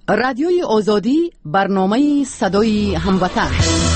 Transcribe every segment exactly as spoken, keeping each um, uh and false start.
رادیوی آزادی، برنامه صدای هموطن.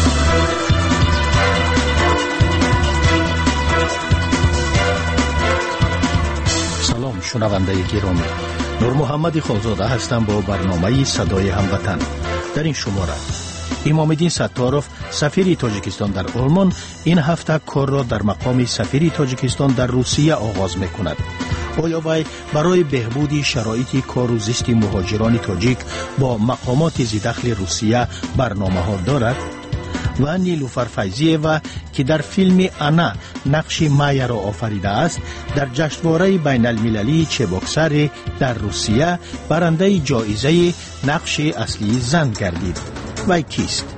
سلام شنونده گرامی، نور محمد خالزاده هستم با برنامه صدای هموطن. در این شماره امام‌الدین ستارов سفیر تاجیکستان در آلمان این هفته کار را در مقام سفیر تاجیکستان در روسیه آغاز می‌کند. آیا وی برای بهبود شرایط کار و زیست مهاجران تاجیک با مقامات ذی‌دخل روسیه برنامه‌ها دارد؟ و نیلوفر فیضی‌یوا که در فیلم انا نقش مایا را آفریده است، در جشنواره بین المللی چبوکسر در روسیه برنده جایزه نقش اصلی زن گردید. وی کیست؟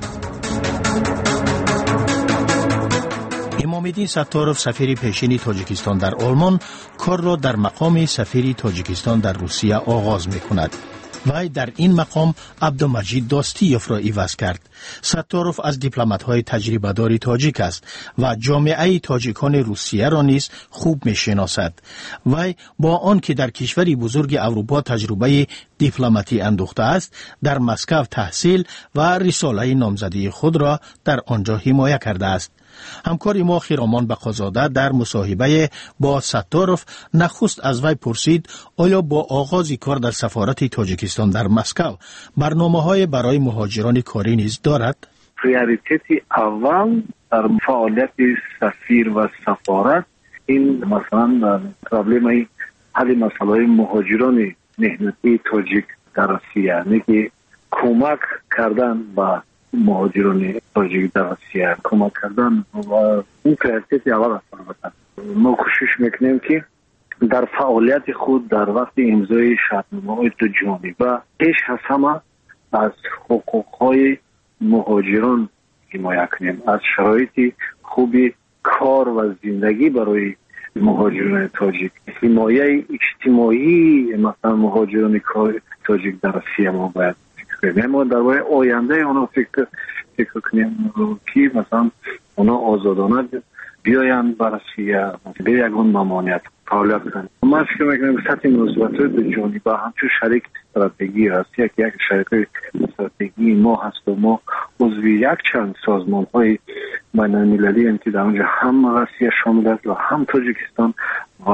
امام‌الدین ستارov سفیر پیشین تاجیکستان در آلمان کار را در مقام سفیر تاجیکستان در روسیه آغاز می‌کند. وی در این مقام عبدالمجید داستیوف را عوض کرد. ستارov از دیپلمات‌های تجربه‌دار تاجیک است و جامعه تاجیکان روسیه را نیز خوب می‌شناسد. وی با آن که در کشوری بزرگ اروپا تجربه دیپلماتی اندوخته است، در مسکو تحصیل و رساله نامزدی خود را در آنجا حمایت کرده است. همکار ما خیرامان بقازاده در مصاحبه با ستارov نخست از وی پرسید آیا با آغاز کار در سفارت تاجیکستان در مسکو برنامه‌های برای مهاجران کاری نیز دارد؟ پریوریتت اول در فعالیت سفیر و سفارت این مثلا پرابلم حل مسائل مهاجران مهنتی تاجیک در روسیه، یعنی که کمک کردن با مهاجران تاجیک در روسیه کمک کردن و این پریوریتت اول است. ما کوشش میکنیم که در فعالیت خود در وقت امضای شرطنامه‌های دو جانبه و پیش از همه از حقوق‌های مهاجران حمایت کنیم، از شرایط خوبی کار و زندگی برای مهاجران تاجیک، حمایت اجتماعی مثلا مهاجران تاجیک در روسیه ما باید فکر کنیم. ما در واقع آینده اونا فکر فکر کنیم که مثلا اونا آزادانه بیاین بر روسیه به یگان ممانعت فعالیت کنند. ما فکر می‌کنیم سطح مناسبت دو جانبه با همچون شریک استراتژی روسیه که یک شریک استراتژی ما هست و ما عضو یک چند سازمان‌های بین المللی هم که در اونجا هم روسیه شامل است و هم تاجیکستان و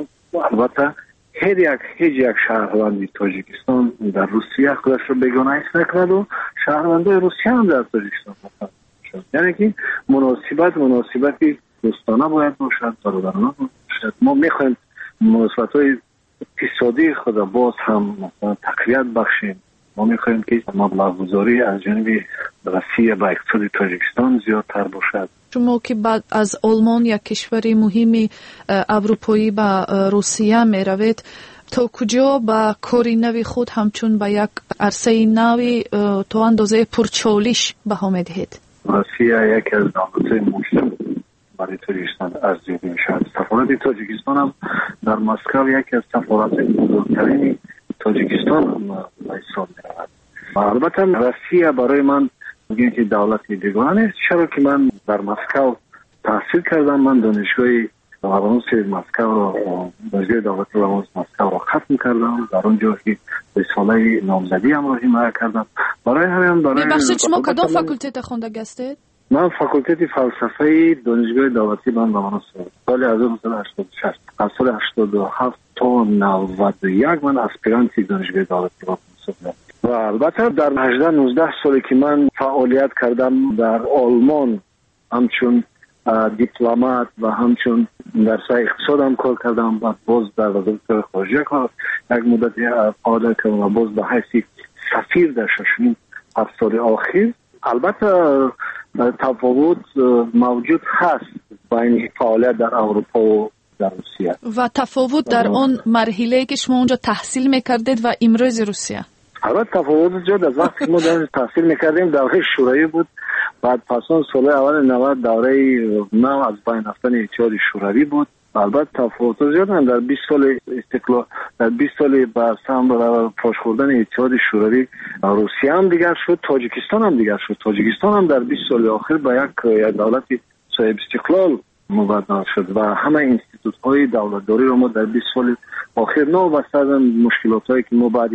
البته هر یک هیچ یک شهروند تاجیکستان در روسیه خودش رو بیگانه حس نکند و شهروندان روسیه هم در تاجیکستان هستند. یعنی که مناسبت مناسبتی دوستانه باید باشد، برادرانه باشد. ما میخوایم مناسبت‌های اقتصادی خود باز هم مثلا تقویت بخشیم. ما میخوایم که مبلغ گذاری از جانب روسیه به اقتصاد تاجیکستان زیادتر باشد. شما که بعد از آلمان یک کشور مهم اروپایی به روسیه می روید، تا کجا با کاری نوی خود همچون به یک عرصه نوی تو اندازه پرچالش بها می دهید؟ روسیه یکی از دولت‌های مهم برای تاجیکستان ارزیابی میشود. سفارت تاجیکستان هم در مسکو یکی از سفارت بزرگترین تاجیکستان هم حساب می‌رود. و البته روسیه برای من میگن که دولت بیگانه نیست، چرا که من در مسکو تحصیل کردم. من دانشگاه روانس مسکو را دانشگاه دولت روانس مسکو را ختم کردم. در اونجا که رساله نامزدی هم را حمایت کردم. برای همین برای ببخشید شما کدام فاکولته خوانده هستید؟ من فاکولته فلسفه دانشگاه دولتی بن روانس سال هزار و نهصد و هشتاد و شش از سال هشتاد و هفت تا نود و یک من اسپیرانت دانشگاه دولتی بودم. و البته در هجده نوزده سالی که من فعالیت کردم در آلمان همچون دیپلمات و همچون در سای اقتصاد هم کار کردم و باز در وزارت خارجه کار یک مدت فعالیت کردم و باز به حیث سفیر در ششمین هفت سال آخر. البته تفاوت موجود هست بین فعالیت در اروپا و در روسیه. و تفاوت در اون مرحله که شما اونجا تحصیل میکردید و امروز روسیه؟ البته تفاوت زیاد از وقتی که ما در تحصیل میکردیم دوره شوروی بود، بعد پس اون سال اول نود دوره نو از بین رفتن اتحاد شوروی بود. البته تفاوت زیاد هم در بیست سال استقلال در بیست سال بعد هم پاش خوردن اتحاد شوروی روسیه هم دیگر شد، تاجیکستان هم دیگر شد. تاجیکستان هم در بیست سال آخر به یک دولت صاحب استقلال مبادله شد و همه اینستیتوت های دولتداری رو ما در بیست سال آخر نو بسته از مشکلات هایی که ما بعدی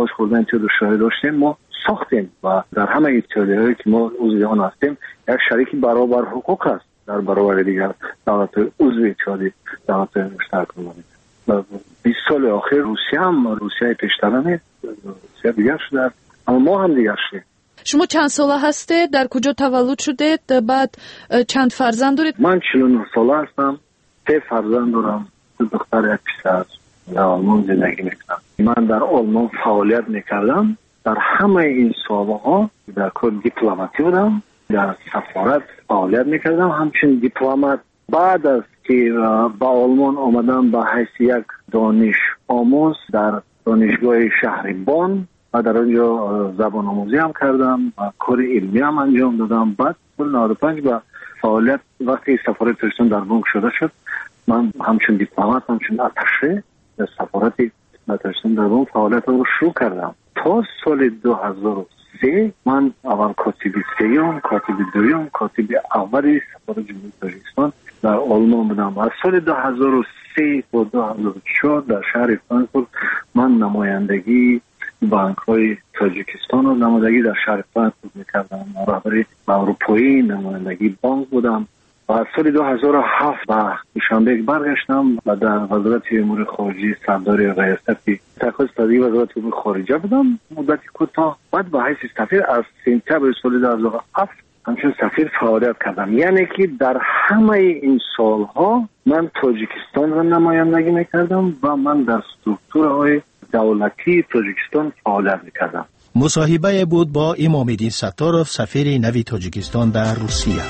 باش خوردن تو دشواری داشتیم، ما ساختیم و در همه اتحادیه‌هایی که ما عضو آن هستیم یک شریک برابر حقوق است در برابر دیگر دولت عضو اتحادیه دولت مشترک الملل. بیست سال آخر روسیه هم روسیه پیشترانه، روسیه دیگر شده، اما ما هم دیگر شدیم. شما چند ساله هستید؟ در کجا تولد شدید؟ بعد چند فرزند دارید؟ من چهل و نه ساله هستم، سه فرزند دارم، دو دختر یک پسر. در آلمان زندگی میکنم. من در آلمان فعالیت میکردم. در همه این سالها در کار دیپلماتی بودم، در سفارت فعالیت میکردم همچنین دیپلمات. بعد از که با آلمان آمدم به حیث یک دانش آموز در دانشگاه شهر بان و در آنجا زبان آموزی هم کردم و کار علمی هم انجام دادم. بعد سال نود و پنج با فعالیت وقتی سفارت ترکستان در بانک شده شد، من همچنین دیپلمات همچنین آتشه در سفارت ترکستان در بانک فعالیت رو شروع کردم. تا سال دو هزار و سه من اول کاتب سیوم، کاتب دوم، کاتب اولی سفارت جمهوری تاجیکستان در آلمان بودم. از سال دو هزار و سه تا دو هزار و چهار در شهر فرانکفورت من نمایندگی بانک های تاجیکستان و نمایندگی در شهر فرانکفورت میکردم. رهبر اروپایی نمایندگی بانک بودم. و از سال دو هزار و هفت به دوشنبه برگشتم و در وزارت امور خارجه سردار ریاستی تقاضا تازی وزارت امور خارجه بودم مدت کوتاه. بعد به حیث سفیر از سپتامبر سال دو هزار و هفت همچون سفیر فعالیت کردم. یعنی که در همه این سالها من تاجیکستان را نمایندگی میکردم و من در سترکتورهای دولتی تاجیکستان فعالیت میکردم. مصاحبه بود با امام‌الدین ستارov، سفیر نوی تاجیکستان در روسیه.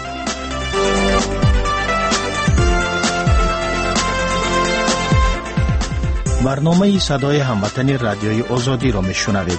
برنامه صدای هموطن رادیوی آزادی را میشنوید.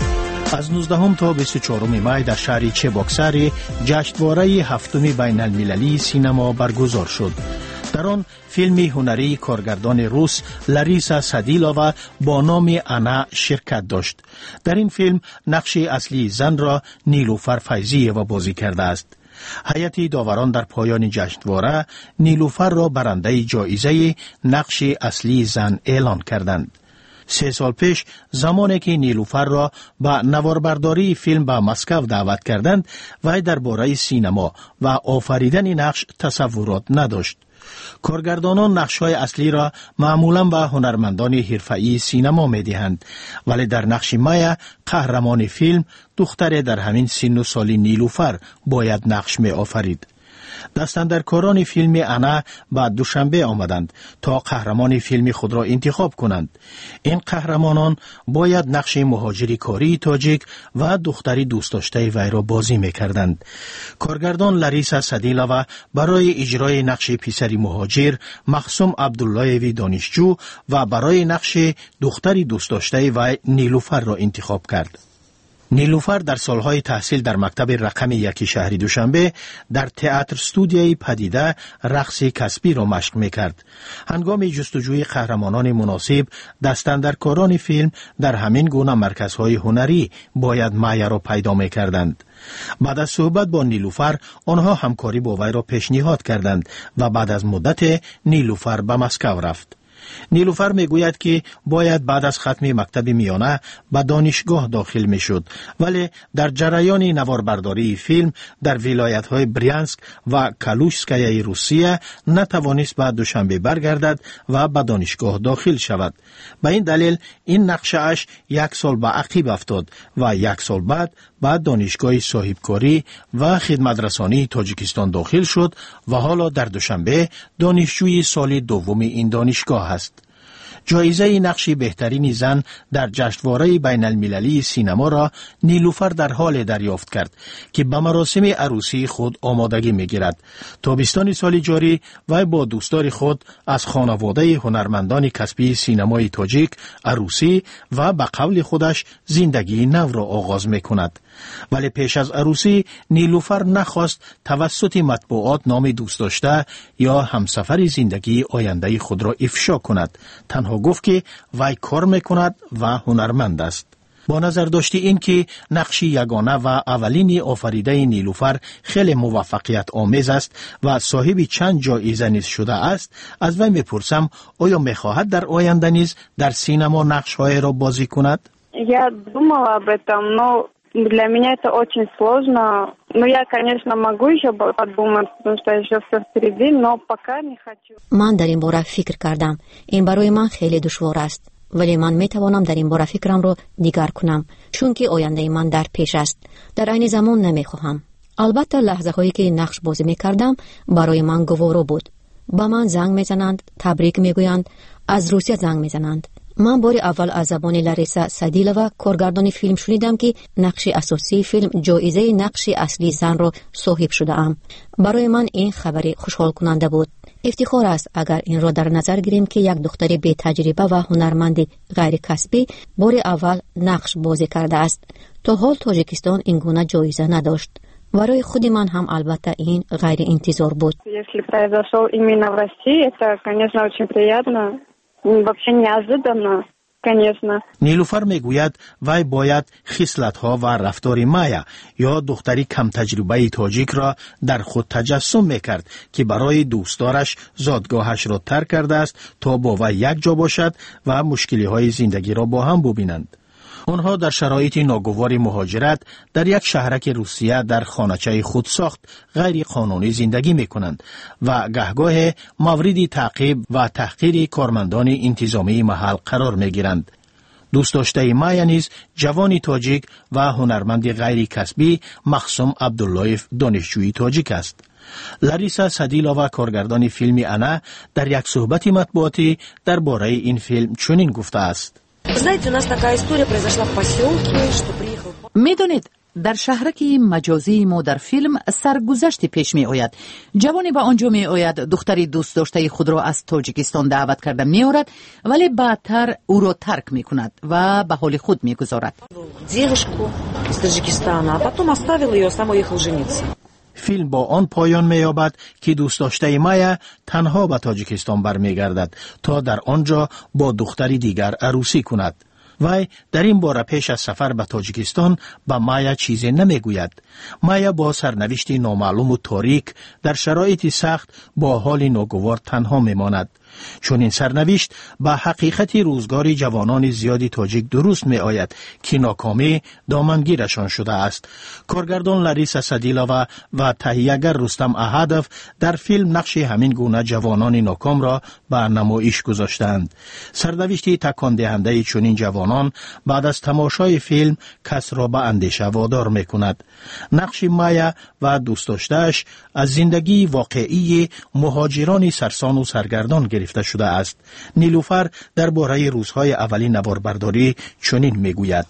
از نوزدهم تا بیست و چهارم می در شهر چباکسر جشنواره هفتم بین المللی سینما برگزار شد. در آن فیلم هنری کارگردان روس لاریسا سادیلووا با نام انا شرکت داشت. در این فیلم نقش اصلی زن را نیلوفر فیضی‌یوا بازی کرده است. هیئت داوران در پایان جشنواره نیلوفر را برنده جایزه نقش اصلی زن اعلان کردند. سه سال پیش زمانی که نیلوفر را به نواربرداری فیلم به مسکو دعوت کردند، وی درباره سینما و آفریدن نقش تصورات نداشت. کارگردانان نقش‌های اصلی را معمولاً به هنرمندان حرفه‌ای سینما می‌دهند، ولی در نقش مایا قهرمان فیلم دختر در همین سن و سال نیلوفر باید نقش می‌آفرید. دستاندرکاران فیلم انا بعد دوشنبه آمدند تا قهرمان فیلم خود را انتخاب کنند. این قهرمانان باید نقش مهاجری کاری تاجیک و دختری دوست داشته وی را بازی میکردند. کارگردان لاریسا سادیلووا برای اجرای نقش پسری مهاجر مخصوم عبداللهوی دانشجو و برای نقش دختری دوست داشته وی نیلوفر را انتخاب کرد. نیلوفر در سالهای تحصیل در مکتب رقم یکی شهر دوشنبه در تئاتر استودیوی پدیده رقص کسبی را مشق میکرد. هنگام جستجوی قهرمانان مناسب، دستاندرکاران فیلم در همین گونه مرکزهای هنری باید مایا را پیدا میکردند. بعد از صحبت با نیلوفر آنها همکاری با وی را پیشنهاد کردند و بعد از مدت نیلوفر به مسکو رفت. نیلوفر میگوید که باید بعد از ختم مکتب میانه به دانشگاه داخل میشد، ولی در جریان نواربرداری فیلم در ولایت‌های بریانسک و کالوشسکای روسیه نتوانست به دوشنبه برگردد و به دانشگاه داخل شود. به این دلیل این نقشه‌اش یک سال به عقب افتاد و یک سال بعد بعد دانشگاه صاحبکاری و خدمترسانی تاجیکستان داخل شد و حالا در دوشنبه دانشجوی سال دوم این دانشگاه است. جایزه نقش بهترین زن در جشنواره بین المللی سینما را نیلوفر در حال دریافت کرد که به مراسم عروسی خود آمادگی می‌گیرد. تابستان سال جاری وی با دوستان خود از خانواده هنرمندان کسبی سینمای تاجیک عروسی و به قول خودش زندگی نو را آغاز می‌کند. ولی پیش از عروسی نیلوفر نخواست توسط مطبوعات نام دوست داشته یا همسفر زندگی آینده خود را افشا کند. تنها گفت که وی کار میکند و هنرمند است. با نظر داشتی این که نقش یگانه و اولین آفریده نیلوفر خیلی موفقیت آمیز است و صاحب چند جایزه نیز شده است، از وی میپرسم آیا میخواهد در آینده نیز در سینما نقش‌های را بازی کند؟ Я думала об этом, но для меня это очень сложно. Но я, конечно, могу еще подумать, потому что еще все впереди, но пока не хочу. من در این باره فکر کردم. این برای من خیلی دشوار است. ولی من می توانم در این باره فکرم رو دیگر کنم، چون که آینده من در پیش است. در این زمان نمی خواهم. البته لحظه هایی که نقش بازی می کردم برای من گوارا بود. با من زنگ می زنند، تبریک می گویند، از روسیه زنگ می زنند. من بار اول از زبان لاریسا سادیلووا کارگردان فیلم شنیدم که نقش اساسی فیلم جایزه نقش اصلی زن را صاحب شده ام. برای من این خبری خوشحال کننده بود. افتخار است اگر این را در نظر گیریم که یک دختر بی تجربه و هنرمند غیر کسبی بار اول نقش بازی کرده است. تا حال تاجیکستان این گونه جایزه نداشت. برای خود من هم البته این غیر انتظار بود. Если произошел именно в России, это, конечно, очень приятно. Вообще неожиданно, конечно. نیلوفر میگوید وی باید خصلت‌ها و رفتار مایا یا دختری کم تجربه تاجیک را در خود تجسم میکرد که برای دوستدارش زادگاهش را ترک کرده است تا با وی یک جا باشد و مشکلی‌های زندگی را با هم ببینند. آنها در شرایط ناگوار مهاجرت در یک شهرک روسیه در خانه‌چه خود ساخت غیر قانونی زندگی می‌کنند و گهگاه مورد تعقیب و تحقیر کارمندان انتظامی محل قرار می‌گیرند. دوست داشته مایا نیز جوانی تاجیک و هنرمند غیر کسبی مخصوم عبداللایف دانشجوی تاجیک است. لاریسا سادیلووا کارگردان فیلم انا در یک صحبت مطبوعاتی درباره این فیلم چنین گفته است: میدونید در شهرک مجازی ما در فیلم سرگذشت پیش می آید. جوانی به آنجا می آید دختری دوست داشته خود را از تاجیکستان دعوت کرده می آورد، ولی بعدتر او را ترک می کند و به حال خود می گذارد. فیلم با آن پایان می‌یابد که دوست داشته مایا تنها به تاجیکستان برمیگردد تا در آنجا با دختری دیگر عروسی کند. وی در این باره پیش از سفر به تاجیکستان به مایا چیزی نمیگوید. مایا با سرنوشت نامعلوم و تاریک در شرایط سخت با حال ناگوار تنها میماند. چون این سرنوشت به حقیقت روزگار جوانان زیادی تاجیک درست می آید که ناکامی دامنگیرشان شده است. کارگردان لاریسا سادیلووا و تهیه‌گر رستم احدوف در فیلم نقش همین گونه جوانان ناکام را به نمایش گذاشتند. سرنوشت تکان دهنده چنین جوانان بعد از تماشای فیلم کس را به اندیشه وادار می کند. نقش مایا و دوست داشته‌اش از زندگی واقعی مهاجران سرسان و سرگردان گرفته شده است. نیلوفر درباره روزهای اولی نواربرداری چنین میگوید: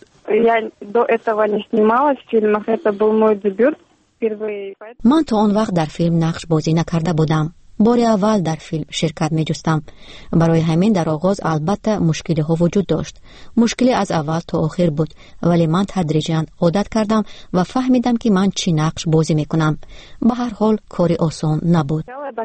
من تا آن وقت در فیلم نقش بازی نکرده بودم. بار اول در فیلم شرکت می جستم. برای همین در آغاز البته مشکلی ها وجود داشت. مشکلی از اول تا آخر بود، ولی من تدریجاً عادت کردم و فهمیدم که من چی نقش بازی می کنم. به هر حال کاری آسان نبود.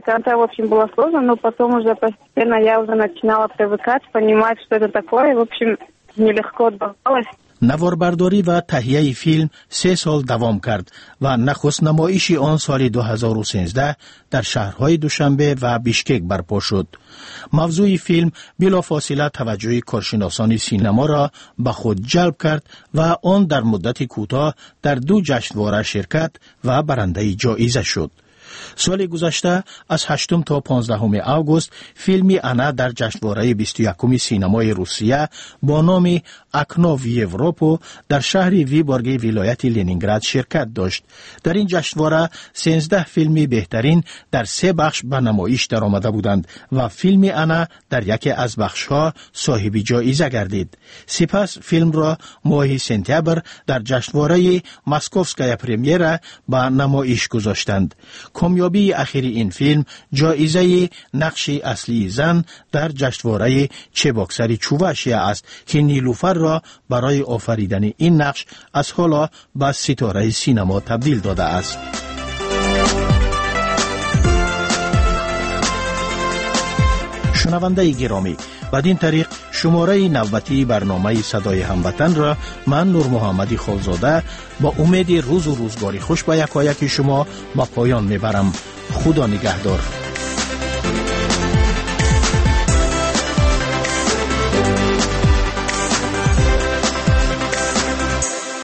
نواربرداری و تهیه فیلم سه سال دوام کرد و نخست نمایش آن سال دو هزار و سیزده در شهرهای دوشنبه و بیشکک برپا شد. موضوع فیلم بلافاصله توجه کارشناسان سینما را به خود جلب کرد و آن در مدت کوتاه در دو جشنواره شرکت و برنده جایزه شد. سال گذشته از هشتم تا پانزدهم آگوست فیلم انا در جشنواره بیست و یکم سینمای روسیه با نام اکنا وی اروپا در شهر ویبورگ ولایت لنینگراد شرکت داشت. در این جشنواره سیزده فیلم بهترین در سه بخش به نمایش درآمده بودند و فیلم انا در یکی از بخش‌ها صاحب جایزه گردید. سپس فیلم را ماه سپتامبر در جشنواره مسکوفسکایا پرمیرا به نمایش گذاشتند. کامیابی اخیر این فیلم جایزه نقش اصلی زن در جشنواره چباکسر چواشیا است که نیلوفر را برای آفریدن این نقش از حالا به ستاره سینما تبدیل داده است. شنونده گرامی، بدین طریق شماره نوبتی برنامه صدای هموطن را من نور محمدی خالزاده با امید روز و روزگاری خوش به یکایک شما با پایان میبرم. خدا نگهدار.